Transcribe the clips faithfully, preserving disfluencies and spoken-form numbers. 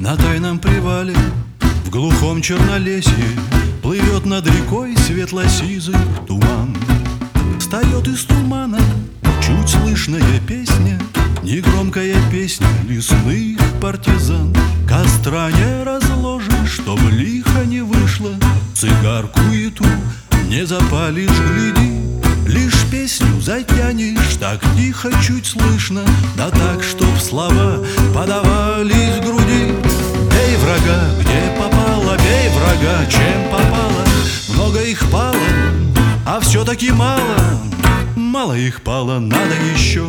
На тайном привале в глухом чернолесье плывет над рекой светло-сизый туман. Встает из тумана чуть слышная песня, негромкая песня лесных партизан. Костра не разложишь, чтоб лихо не вышло, цигарку и ту не запалишь, гляди. Лишь песню затянешь, так тихо, чуть слышно, да так, чтоб слова подавались в груди. Бей врага, где попало, бей врага, чем попало. Много их пало, а все-таки мало. Мало их пало, надо еще.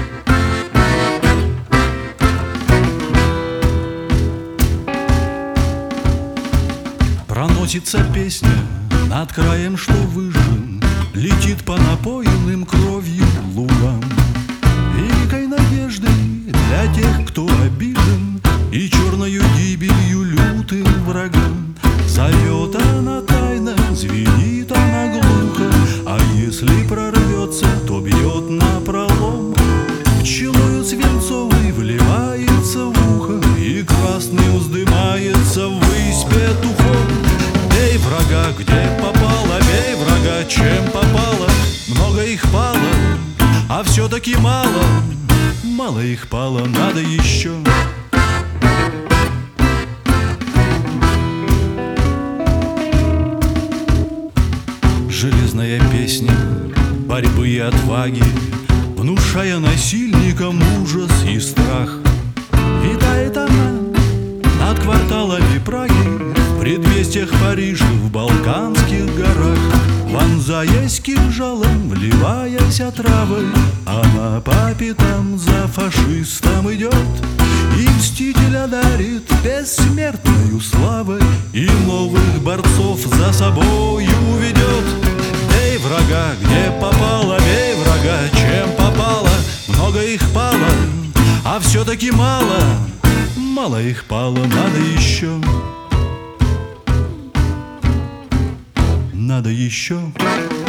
Проносится песня над краем, что выжжен, летит по напоенным кровью лугам. Великой надеждой для тех, кто обижен, и черною гибелью лютым врагам. Зовет она тайно, звенит она глухо, а если прорвется, то бьет напролом. Пчелою свинцовой вливается в ухо, и красный вздымается ввысь петухом. Бей врага, где попало, бей врага, чем попало. Много их пало, а все-таки мало. Мало их пало, надо еще. Железная песня борьбы и отваги, внушая насильникам ужас и страх. Витает она над кварталами Праги, в предместьях Парижа, в Балканских горах. Вонзаясь кинжалом, вливаясь отравой, она по пятам за фашистом идет, и мстителя дарит бессмертную славой, и новых борцов за собою ведет. Бей врага, где попало, бей врага, чем попало. Много их пало, а все-таки мало. Мало их пало, надо еще. Надо еще.